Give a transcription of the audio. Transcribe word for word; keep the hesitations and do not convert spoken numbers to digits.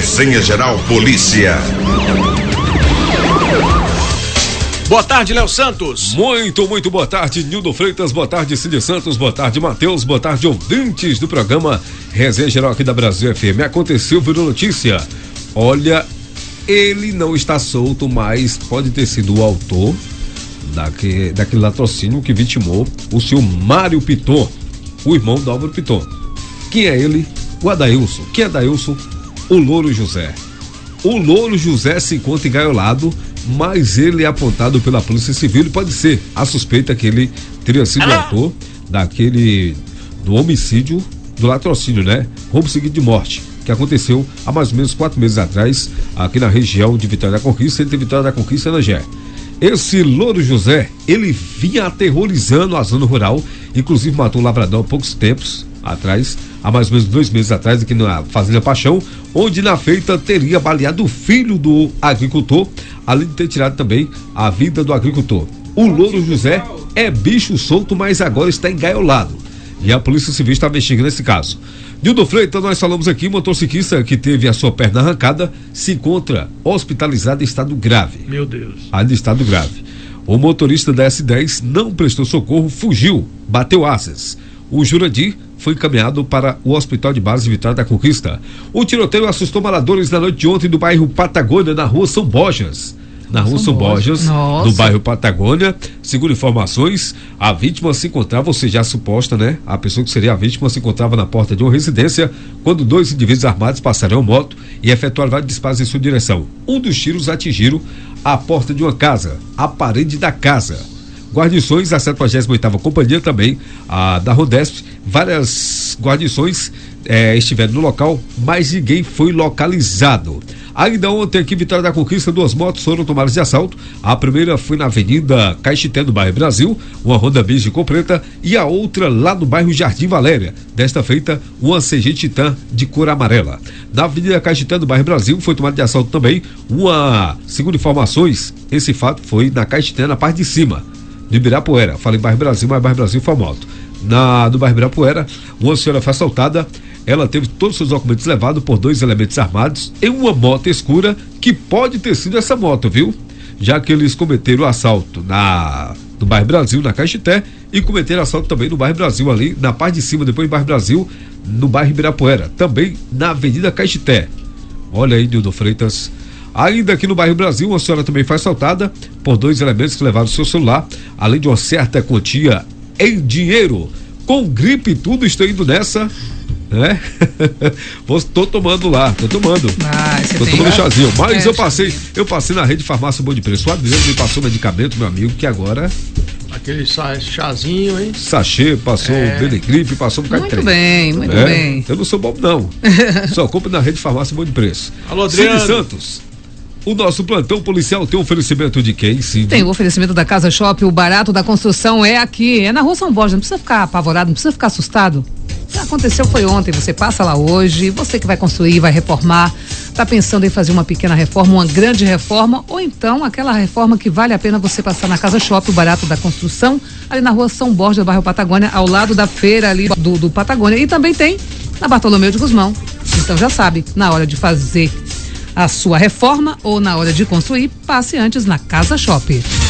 Resenha Geral Polícia. Boa tarde, Léo Santos. Muito, muito boa tarde, Nildo Freitas. Boa tarde, Cid Santos. Boa tarde, Matheus. Boa tarde, ouvintes do programa Resenha Geral aqui da Brasil F M. Aconteceu, virou notícia. Olha, ele não está solto, mas pode ter sido o autor daquele, daquele latrocínio que vitimou o senhor Mário Piton, o irmão do Álvaro Piton. Quem é ele? O Adailson. Quem é Adailson? O Louro José. O Louro José se encontra engaiolado, mas ele é apontado pela Polícia Civil e pode ser a suspeita que ele teria sido ah. autor daquele, do homicídio, do latrocínio, né? Roubo seguido de morte, que aconteceu há mais ou menos quatro meses atrás, aqui na região de Vitória da Conquista, entre Vitória da Conquista e Anagé. Esse Louro José, ele vinha aterrorizando a zona rural, inclusive matou um lavrador há poucos tempos atrás, há mais ou menos dois meses atrás, aqui na Fazenda Paixão, onde na feita teria baleado o filho do agricultor, além de ter tirado também a vida do agricultor. O Louro José é bicho solto, mas agora está engaiolado. E a Polícia Civil está investigando esse caso. Nildo Freitas, nós falamos aqui, motociclista que teve a sua perna arrancada se encontra hospitalizado em estado grave. Meu Deus. Ainda em estado grave. O motorista da S dez não prestou socorro, fugiu, bateu asas. O Jurandir foi encaminhado para o Hospital de Base de Vitória da Conquista. O tiroteio assustou moradores na noite de ontem do bairro Patagônia, na rua São Borjas. Na rua São, São Borjas, Borjas no bairro Patagônia. Segundo informações, a vítima se encontrava, ou seja, a suposta, né? A pessoa que seria a vítima se encontrava na porta de uma residência quando dois indivíduos armados passaram a moto e efetuaram vários disparos em sua direção. Um dos tiros atingiram a porta de uma casa, a parede da casa. Guarnições, a setenta e oitava Companhia também, a da Rodesp, várias guarnições eh, estiveram no local, mas ninguém foi localizado. Ainda ontem aqui, Vitória da Conquista, duas motos foram tomadas de assalto. A primeira foi na Avenida Caixité, no bairro Brasil, uma Honda Bis de cor preta, e a outra lá no bairro Jardim Valéria. Desta feita, uma C G Titan de cor amarela. Na Avenida Caixité, no bairro Brasil, foi tomada de assalto também uma, segundo informações, esse fato foi na Caixité, na parte de cima de Ibirapuera. Falei bairro Brasil, mas bairro Brasil foi a moto. Na, do bairro Ibirapuera, uma senhora foi assaltada. Ela teve todos os seus documentos levados por dois elementos armados em uma moto escura, que pode ter sido essa moto, viu? Já que eles cometeram o assalto na, no bairro Brasil, na Caixité, e cometeram assalto também no bairro Brasil, ali na parte de cima, depois do bairro Brasil, no bairro Ibirapuera, também na Avenida Caixité. Olha aí, Nildo Freitas. Ainda aqui no bairro Brasil, uma senhora também foi assaltada por dois elementos que levaram seu celular, além de uma certa quantia em dinheiro. Com gripe e tudo, estou indo nessa, né? Tô tomando lá, tô tomando. Ah, tô tomando chazinho. Mas é, eu passei, eu passei na rede farmácia Bom de Preço. O Adriano me passou medicamento, meu amigo, que agora... Aquele chazinho, hein? Sachê, passou é. Benegripe, passou um bocado de trem. Muito bem, muito é? bem. Eu não sou bobo, não. Só compro na rede farmácia Bom de Preço. Alô, Adriano. Cid Santos. O nosso plantão policial tem um oferecimento de quem, sim? Tem o oferecimento da Casa Shop, o barato da construção é aqui, é na Rua São Borges, não precisa ficar apavorado, não precisa ficar assustado. O que aconteceu foi ontem, você passa lá hoje, você que vai construir, vai reformar, tá pensando em fazer uma pequena reforma, uma grande reforma, ou então aquela reforma que vale a pena você passar na Casa Shop, o barato da construção, ali na Rua São Borges, do bairro Patagônia, ao lado da feira ali do, do Patagônia, e também tem na Bartolomeu de Guzmão. Então já sabe, na hora de fazer a sua reforma ou na hora de construir, passe antes na Casa Shop.